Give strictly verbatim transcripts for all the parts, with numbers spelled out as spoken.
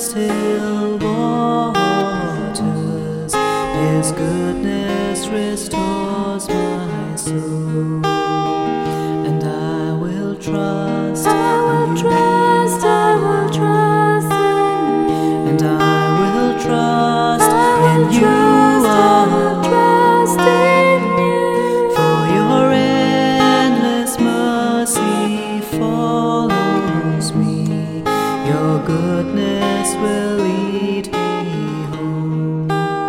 still waters. His goodness restores my soul, and I will trust. I will trust, I will trust in you. And I will trust I will in you, trust, I oh, will trust in you. for your endless mercy follows me. Your goodness will lead me home.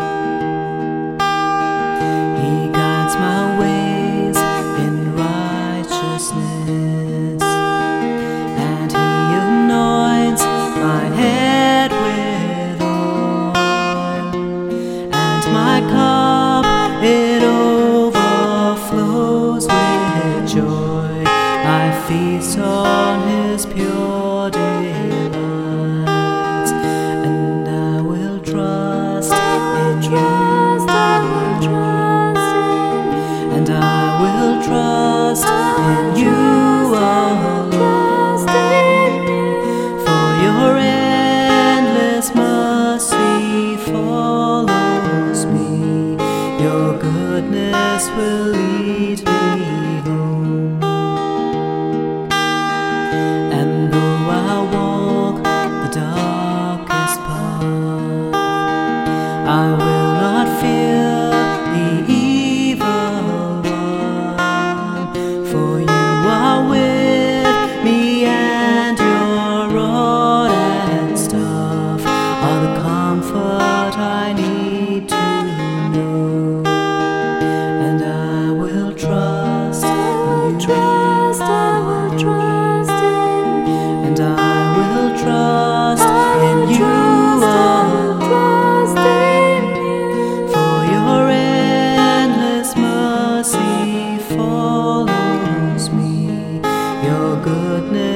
He guides my ways in righteousness, and He anoints my head with oil, and my cup it overflows with joy. I feast on His pure delights, and I will trust in Trust, I will you, trust in you. and I will trust in you, oh Trust Lord, in you. for your endless mercy follows me. Your goodness will lead me home. And though I walk the darkest path, I will not fear the evil one, for you are with me, and your rod and staff are the comfort I need to know. And I will trust I will in you, trust, I will trust in you. and I will trust I in will you, trust, I will oh, trust in you. for your endless mercy follows me. Your goodness